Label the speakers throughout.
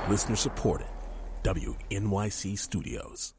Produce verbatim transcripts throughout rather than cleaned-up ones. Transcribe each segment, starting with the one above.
Speaker 1: Listener supported. W N Y C Studios.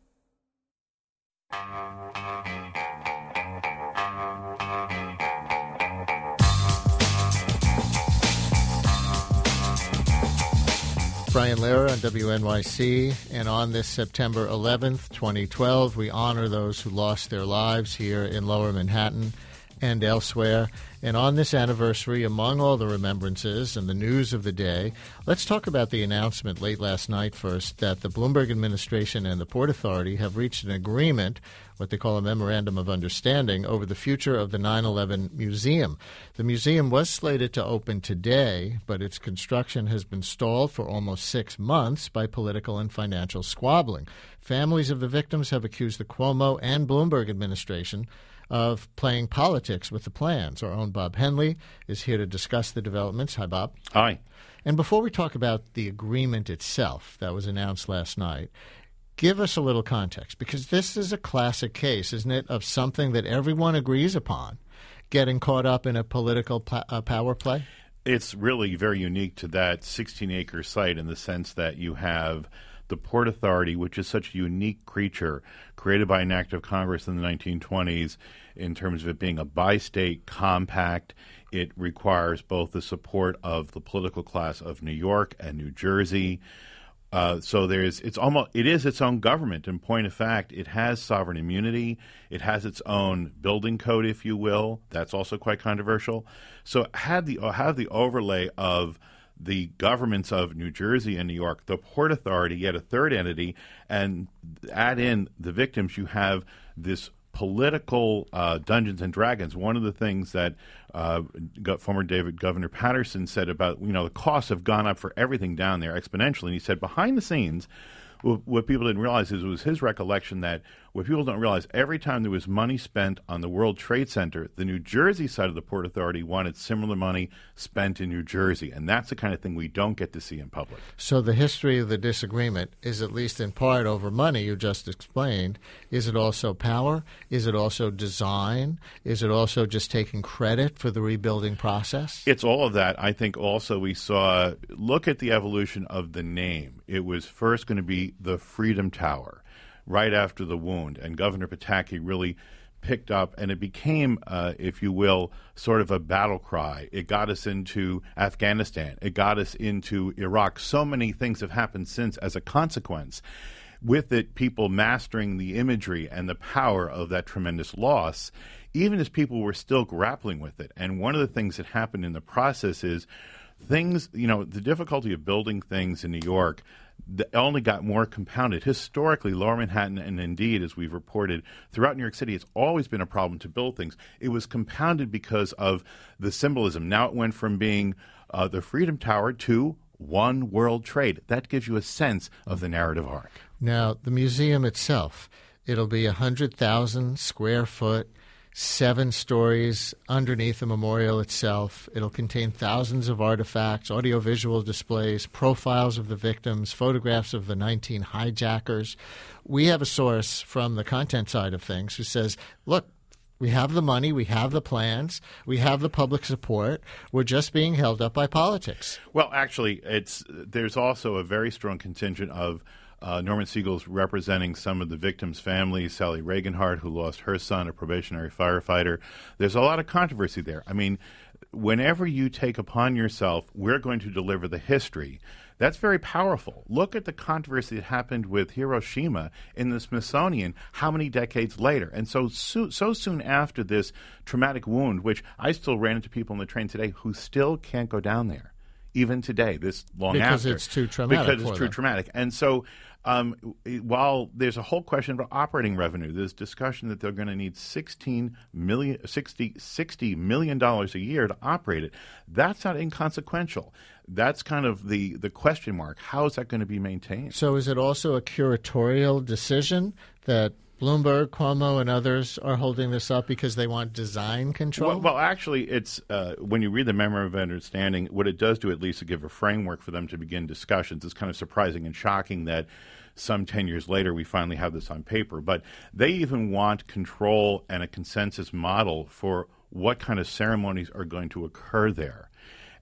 Speaker 2: Brian Lehrer on W N Y C, and on this September eleventh, twenty twelve, we honor those who lost their lives here in Lower Manhattan and elsewhere. And on this anniversary, among all the remembrances and the news of the day, let's talk about the announcement late last night first that the Bloomberg administration and the Port Authority have reached an agreement, what they call a memorandum of understanding, over the future of the nine eleven museum. The museum was slated to open today, but its construction has been stalled for almost six months by political and financial squabbling. Families of the victims have accused the Cuomo and Bloomberg administration of playing politics with the plans. Our own Bob Henley is here to discuss the developments. Hi, Bob.
Speaker 3: Hi.
Speaker 2: And before we talk about the agreement itself that was announced last night, give us a little context, because this is a classic case, isn't it, of something that everyone agrees upon getting caught up in a political pl- uh, power play?
Speaker 3: It's really very unique to that sixteen-acre site in the sense that you have the Port Authority, which is such a unique creature created by an act of Congress in the nineteen twenties in terms of it being a bi-state compact. It requires both the support of the political class of New York and New Jersey. Uh, so there's it's almost it is its own government. In point of fact, it has sovereign immunity. It has its own building code, if you will. That's also quite controversial. So had the have the overlay of the governments of New Jersey and New York, the Port Authority, yet a third entity, and add in the victims, you have this political uh, Dungeons and Dragons. One of the things that uh, former David Governor Patterson said about, you know, the costs have gone up for everything down there exponentially. And he said behind the scenes, what people didn't realize is it was his recollection that what people don't realize, every time there was money spent on the World Trade Center, the New Jersey side of the Port Authority wanted similar money spent in New Jersey. And that's the kind of thing we don't get to see in public.
Speaker 2: So the history of the disagreement is at least in part over money, you just explained. Is it also power? Is it also design? Is it also just taking credit for the rebuilding process?
Speaker 3: It's all of that. I think also we saw, look at the evolution of the name. It was first going to be the Freedom Tower right after the wound, and Governor Pataki really picked up, and it became, uh, if you will, sort of a battle cry. It got us into Afghanistan. It got us into Iraq. So many things have happened since as a consequence. With it, people mastering the imagery and the power of that tremendous loss, even as people were still grappling with it. And one of the things that happened in the process is things, you know, the difficulty of building things in New York that only got more compounded. Historically, Lower Manhattan, and indeed, as we've reported, throughout New York City, it's always been a problem to build things. It was compounded because of the symbolism. Now it went from being uh, the Freedom Tower to One World Trade. That gives you a sense of the narrative arc.
Speaker 2: Now, the museum itself, it'll be one hundred thousand square foot, seven stories underneath the memorial itself. It'll contain thousands of artifacts, audiovisual displays, profiles of the victims, photographs of the nineteen hijackers. We have a source from the content side of things who says, look, we have the money, we have the plans, we have the public support. We're just being held up by politics.
Speaker 3: Well, actually, it's there's also a very strong contingent of Uh, Norman Siegel's representing some of the victims' families, Sally Regenhart, who lost her son, a probationary firefighter. There's a lot of controversy there. I mean, whenever you take upon yourself, we're going to deliver the history, that's very powerful. Look at the controversy that happened with Hiroshima in the Smithsonian how many decades later. And so, so, so soon after this traumatic wound, which I still ran into people on the train today who still can't go down there, even today, this long
Speaker 2: because
Speaker 3: after.
Speaker 2: Because it's too traumatic.
Speaker 3: Because it's
Speaker 2: for
Speaker 3: too
Speaker 2: them.
Speaker 3: traumatic. And so um, while there's a whole question about operating revenue, there's discussion that they're going to need sixteen million, sixty, sixty million dollars a year to operate it. That's not inconsequential. That's kind of the, the question mark. How is that going to be maintained?
Speaker 2: So is it also a curatorial decision that Bloomberg, Cuomo, and others are holding this up because they want design control?
Speaker 3: Well, well actually, it's uh, when you read the Memorandum of Understanding, what it does do at least to give a framework for them to begin discussions. It's kind of surprising and shocking that some ten years later we finally have this on paper. But they even want control and a consensus model for what kind of ceremonies are going to occur there.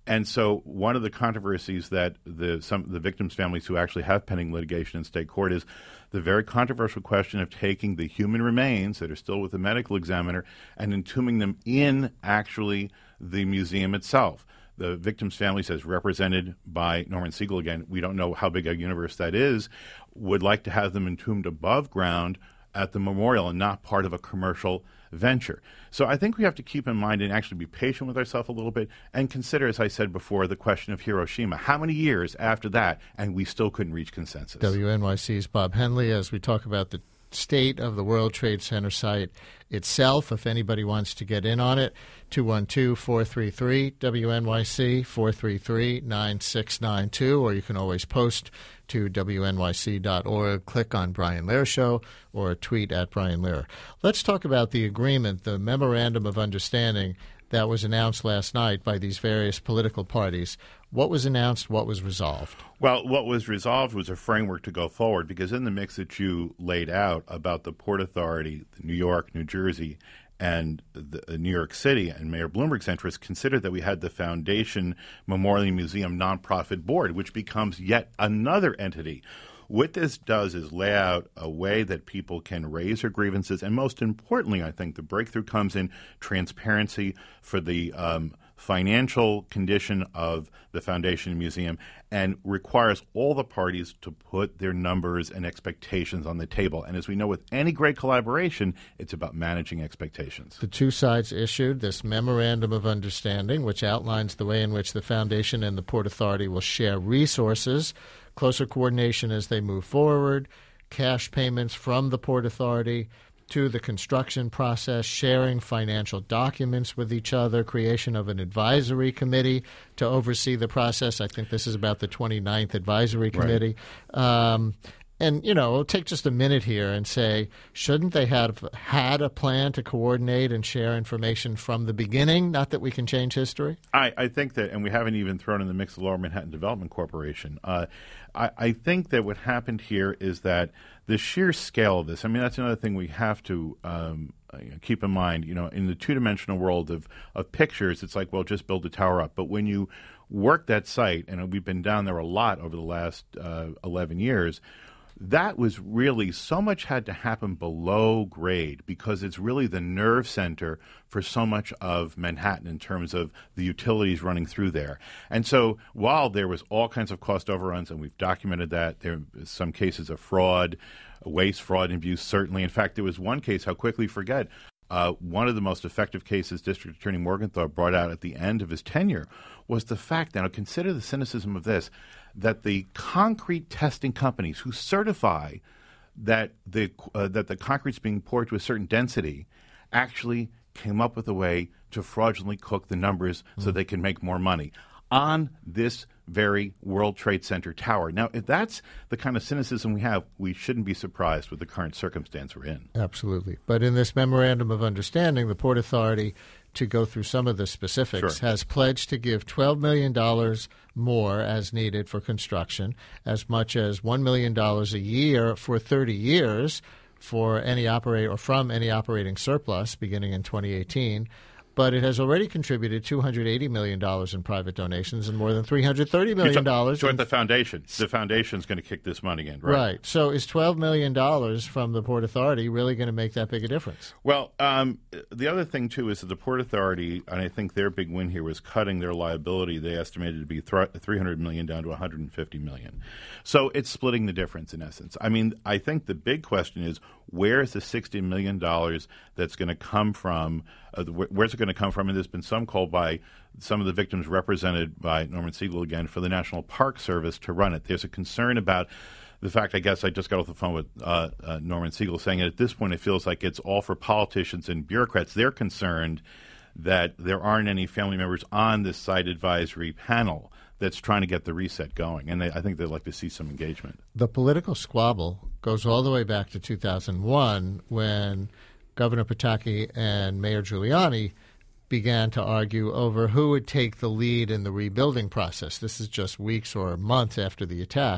Speaker 3: And so one of the controversies that the some the victims' families who actually have pending litigation in state court is the very controversial question of taking the human remains that are still with the medical examiner and entombing them in actually the museum itself. The victims' families, as represented by Norman Siegel, again, we don't know how big a universe that is, would like to have them entombed above ground at the memorial and not part of a commercial venture. So I think we have to keep in mind and actually be patient with ourselves a little bit and consider, as I said before, the question of Hiroshima. How many years after that, and we still couldn't reach consensus?
Speaker 2: W N Y C's Bob Henley, as we talk about the state of the World Trade Center site itself, if anybody wants to get in on it, two one two, four three three, W N Y C, four three three, nine six nine two, or you can always post to W N Y C dot org, click on Brian Lehrer Show, or tweet at Brian Lehrer. Let's talk about the agreement, the Memorandum of Understanding that was announced last night by these various political parties. What was announced? What was resolved?
Speaker 3: Well, what was resolved was a framework to go forward, because in the mix that you laid out about the Port Authority, New York, New Jersey, and the, uh, New York City, and Mayor Bloomberg's interests, considered that we had the Foundation Memorial Museum Nonprofit Board, which becomes yet another entity. What this does is lay out a way that people can raise their grievances, and most importantly, I think the breakthrough comes in transparency for the um, financial condition of the Foundation Museum, and requires all the parties to put their numbers and expectations on the table. And as we know with any great collaboration, it's about managing expectations.
Speaker 2: The two sides issued this Memorandum of Understanding, which outlines the way in which the Foundation and the Port Authority will share resources, closer coordination as they move forward, cash payments from the Port Authority to the construction process, sharing financial documents with each other, creation of an advisory committee to oversee the process. I think this is about the twenty-ninth advisory committee. Right. Um, and, you know, we'll take just a minute here and say, shouldn't they have had a plan to coordinate and share information from the beginning? Not that we can change history.
Speaker 3: I, I think that, and we haven't even thrown in the mix the Lower Manhattan Development Corporation. Uh, I, I think that what happened here is that the sheer scale of this, I mean, that's another thing we have to um, keep in mind. You know, in the two-dimensional world of, of pictures, it's like, well, just build a tower up. But when you work that site, and we've been down there a lot over the last uh, eleven years, that was really, so much had to happen below grade, because it's really the nerve center for so much of Manhattan in terms of the utilities running through there. And so while there was all kinds of cost overruns, and we've documented that, there are some cases of fraud, waste, fraud, and abuse, certainly. In fact, there was one case, how quickly forget, uh, one of the most effective cases District Attorney Morgenthau brought out at the end of his tenure was the fact, now consider the cynicism of this, that the concrete testing companies who certify that the uh, that the concrete's being poured to a certain density actually came up with a way to fraudulently cook the numbers mm. so they can make more money on this very World Trade Center tower. Now, if that's the kind of cynicism we have, we shouldn't be surprised with the current circumstance we're in.
Speaker 2: Absolutely. But in this Memorandum of Understanding, the Port Authority, to go through some of the specifics,
Speaker 3: sure.
Speaker 2: has pledged to give twelve million dollars more as needed for construction, as much as one million dollars a year for thirty years for any operate or from any operating surplus beginning in twenty eighteen. But it has already contributed two hundred eighty million dollars in private donations and more than three hundred thirty million dollars.
Speaker 3: So at the foundation. The foundation's going to kick this money in, right?
Speaker 2: Right. So is twelve million dollars from the Port Authority really going to make that big a difference?
Speaker 3: Well, um, the other thing, too, is that the Port Authority, and I think their big win here was cutting their liability. They estimated to be th- three hundred million dollars down to one hundred fifty million dollars. So it's splitting the difference, in essence. I mean, I think the big question is, where is the sixty million dollars that's going to come from? Uh, where's it going to come from? And there's been some call by some of the victims represented by Norman Siegel again for the National Park Service to run it. There's a concern about the fact, I guess I just got off the phone with uh, uh, Norman Siegel saying that at this point it feels like it's all for politicians and bureaucrats. They're concerned that there aren't any family members on this site advisory panel that's trying to get the reset going. And they, I think they'd like to see some engagement.
Speaker 2: The political squabble goes all the way back to two thousand one when Governor Pataki and Mayor Giuliani began to argue over who would take the lead in the rebuilding process. This is just weeks or months after the attack.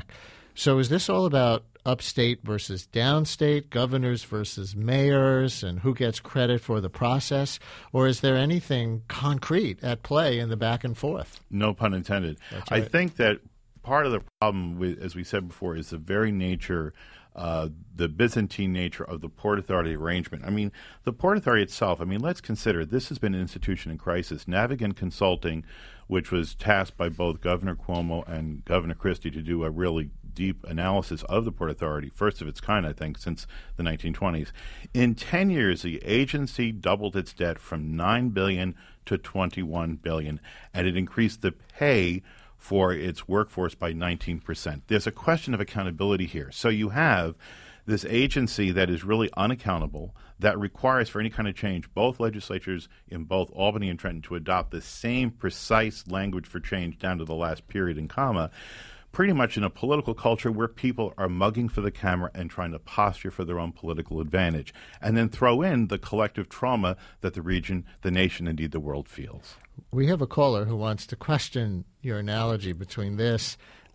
Speaker 2: So is this all about upstate versus downstate, governors versus mayors, and who gets credit for the process? Or is there anything concrete at play in the back and forth?
Speaker 3: No pun intended.
Speaker 2: That's right.
Speaker 3: I think that part of the problem, with, as we said before, is the very nature, uh, the Byzantine nature of the Port Authority arrangement. I mean, the Port Authority itself, I mean, let's consider this has been an institution in crisis. Navigant Consulting, which was tasked by both Governor Cuomo and Governor Christie to do a really deep analysis of the Port Authority, first of its kind, I think, since the nineteen twenties. In ten years, the agency doubled its debt from nine billion dollars to twenty-one billion dollars, and it increased the pay for its workforce by nineteen percent. There's a question of accountability here. So you have this agency that is really unaccountable, that requires for any kind of change both legislatures in both Albany and Trenton to adopt the same precise language for change down to the last period and comma, pretty much in a political culture where people are mugging for the camera and trying to posture for their own political advantage, and then throw in the collective trauma that the region, the nation, indeed the world feels.
Speaker 2: We have a caller who wants to question your analogy between this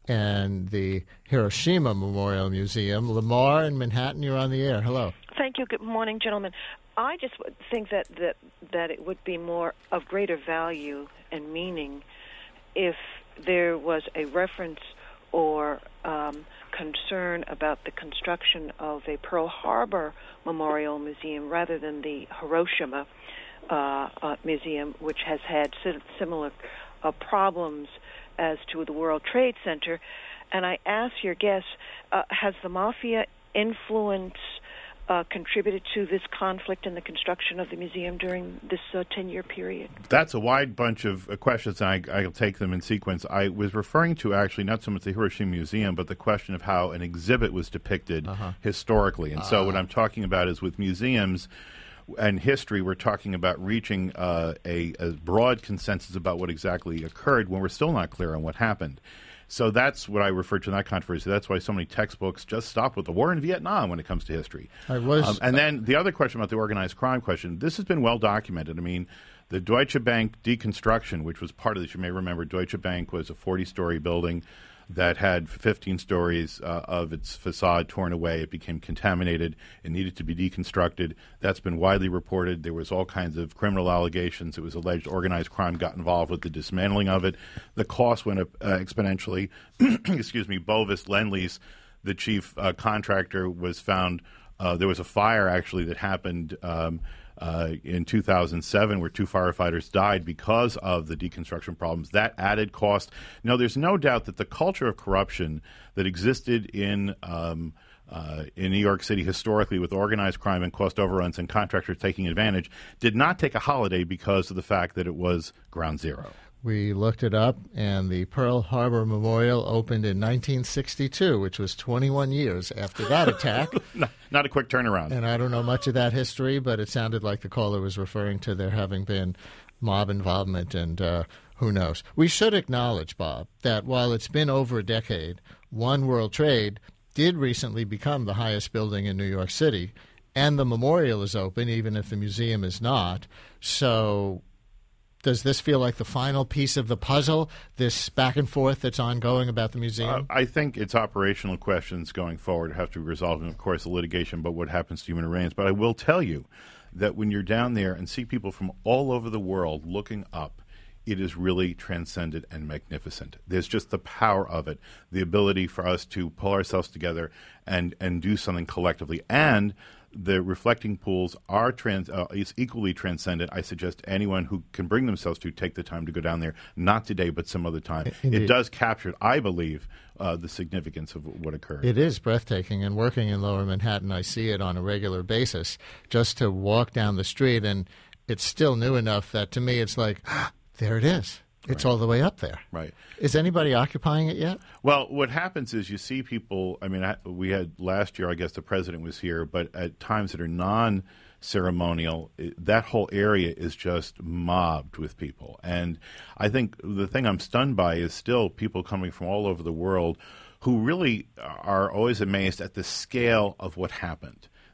Speaker 2: and the Hiroshima Memorial Museum. Lamar in Manhattan, you're on the air. Hello.
Speaker 4: Thank you. Good morning, gentlemen. I just think that, that, that it would be more of greater value and meaning if there was a reference or um, concern about the construction of a Pearl Harbor Memorial Museum rather than the Hiroshima uh, uh, Museum, which has had si- similar uh, problems as to the World Trade Center. And I ask your guests, uh, has the mafia influence Uh, contributed to this conflict in the construction of the museum during this uh, ten-year period?
Speaker 3: That's a wide bunch of uh, questions, and I, I'll take them in sequence. I was referring to actually not so much the Hiroshima Museum, but the question of how an exhibit was depicted uh-huh. historically. And uh-huh. so what I'm talking about is with museums and history, we're talking about reaching uh, a, a broad consensus about what exactly occurred when we're still not clear on what happened. So that's what I refer to in that controversy. That's why so many textbooks just stop with the war in Vietnam when it comes to history.
Speaker 2: I was,
Speaker 3: um, and then the other question about the organized crime question, this has been well documented. I mean, the Deutsche Bank deconstruction, which was part of this, you may remember, Deutsche Bank was a forty-story building that had fifteen stories uh, of its facade torn away. It became contaminated. It needed to be deconstructed. That's been widely reported. There was all kinds of criminal allegations. It was alleged organized crime got involved with the dismantling of it. The cost went up uh, exponentially. Excuse me, Bovis Lend-Lease, the chief uh, contractor, was found. Uh, there was a fire, actually, that happened um, Uh, in two thousand seven, where two firefighters died because of the deconstruction problems. That added cost. Now, there's no doubt that the culture of corruption that existed in um, uh, in New York City historically, with organized crime and cost overruns and contractors taking advantage, did not take a holiday because of the fact that it was ground zero.
Speaker 2: We looked it up, and the Pearl Harbor Memorial opened in nineteen sixty-two, which was twenty-one years after that attack.
Speaker 3: not, not a quick turnaround.
Speaker 2: And I don't know much of that history, but it sounded like the caller was referring to there having been mob involvement, and uh, who knows. We should acknowledge, Bob, that while it's been over a decade, One World Trade did recently become the highest building in New York City, and the memorial is open, even if the museum is not. So does this feel like the final piece of the puzzle, this back and forth that's ongoing about the museum?
Speaker 3: Uh, I think it's operational questions going forward have to be resolved, and of course the litigation about what happens to human remains. But I will tell you that when you're down there and see people from all over the world looking up, it is really transcendent and magnificent. There's just the power of it, the ability for us to pull ourselves together and, and do something collectively. And the reflecting pools are trans, uh, is equally transcendent. I suggest anyone who can bring themselves to take the time to go down there, not today, but some other time.
Speaker 2: Indeed.
Speaker 3: It does capture, I believe, uh, the significance of what occurred.
Speaker 2: It is breathtaking, and working in Lower Manhattan, I see it on a regular basis. Just to walk down the street, and it's still new enough that to me it's like, there it is. It's right. all the way up there.
Speaker 3: Right.
Speaker 2: Is anybody occupying it yet?
Speaker 3: Well, what happens is you see people, I mean, I, we had last year, I guess the president was here, but at times that are non-ceremonial, it, that whole area is just mobbed with people. And I think the thing I'm stunned by is still people coming from all over the world who really are always amazed at the scale of what happened.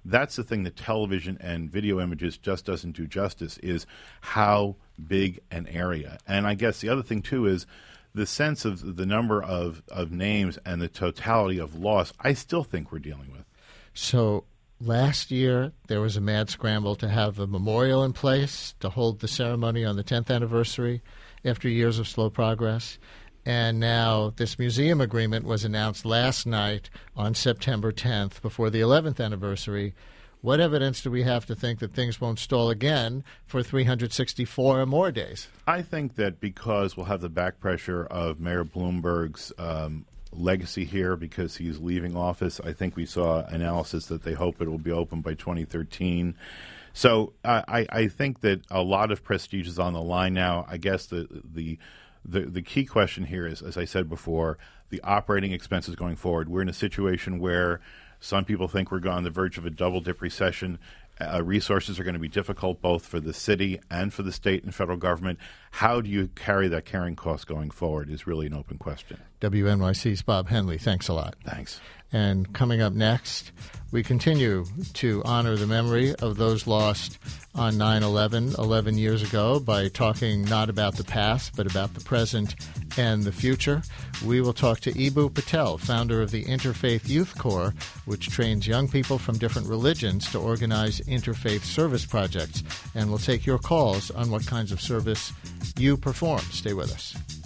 Speaker 3: That's the thing that television and video images just doesn't do justice, is how big an area. And I guess the other thing, too, is the sense of the number of, of names and the totality of loss, I still think we're dealing with.
Speaker 2: So last year, there was a mad scramble to have a memorial in place to hold the ceremony on the tenth anniversary after years of slow progress. And now this museum agreement was announced last night on September tenth before the eleventh anniversary. What evidence do we have to think that things won't stall again for three hundred sixty-four or more days?
Speaker 3: I think that because we'll have the back pressure of Mayor Bloomberg's um, legacy here because he's leaving office, I think we saw analysis that they hope it will be open by twenty thirteen. So uh, I, I think that a lot of prestige is on the line now. I guess the the The the key question here is, as I said before, the operating expenses going forward. We're in a situation where some people think we're on the verge of a double-dip recession. Uh, resources are going to be difficult both for the city and for the state and federal government. How do you carry that carrying cost going forward is really an open question.
Speaker 2: W N Y C's Bob Henley, thanks a lot.
Speaker 3: Thanks.
Speaker 2: And coming up next, we continue to honor the memory of those lost on nine eleven, eleven years ago, by talking not about the past, but about the present and the future. We will talk to Eboo Patel, founder of the Interfaith Youth Corps, which trains young people from different religions to organize interfaith service projects. And we'll take your calls on what kinds of service you perform. Stay with us.